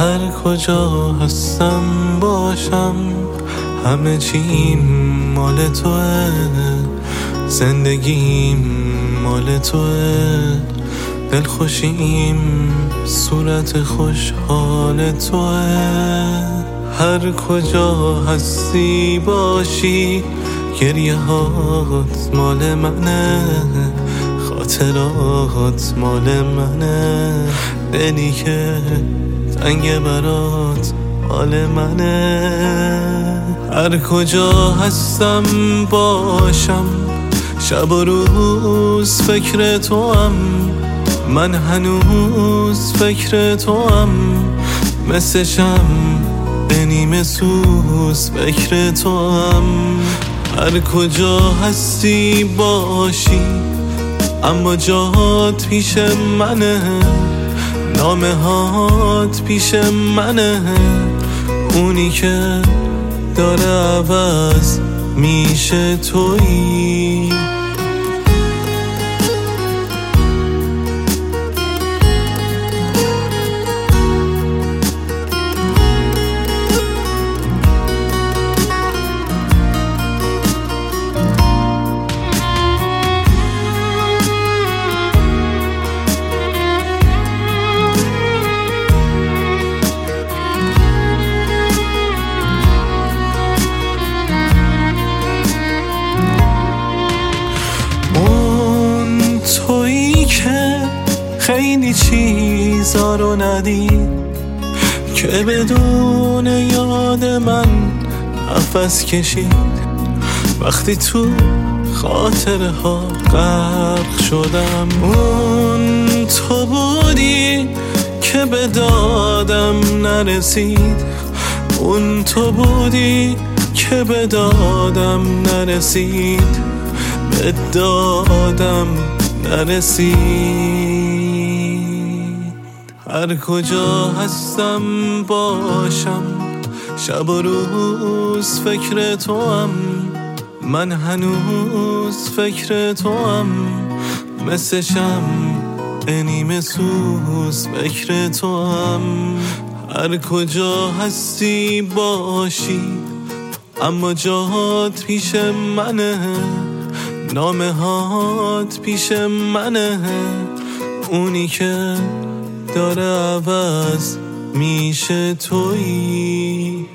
هر کجا هستم باشم همه چیم مال توه، زندگیم مال توه، دلخوشیم صورت خوشحال توه. هر کجا هستی باشی گریه هات مال منه، خاطرات مال منه، دلی که تنگ برات مال منه. هر کجا هستم باشم شب و روز فکر توام، من هنوز فکر توام، مثل شمع نیمه سوز فکر توام. هر کجا هستی باشی اما جات پیش منه، نامه هات پیش منه، اونی که داره عوض میشه تویی. تویی که خیلی چیزا رو ندید که بدون یاد من نفس کشید، وقتی تو خاطره ها غرق شدم. اون تو بودی که به دادم نرسید، اون تو بودی که به دادم نرسید، به دادم نرسید. هر کجا هستم باشم شب و روز فکر توام، من هنوز فکر توام، مثل شمع نیمه سوز فکر توام. هر کجا هستی باشی اما جات پیش منه، نامه هات پیش منه، اونی که داره عوض میشه تویی.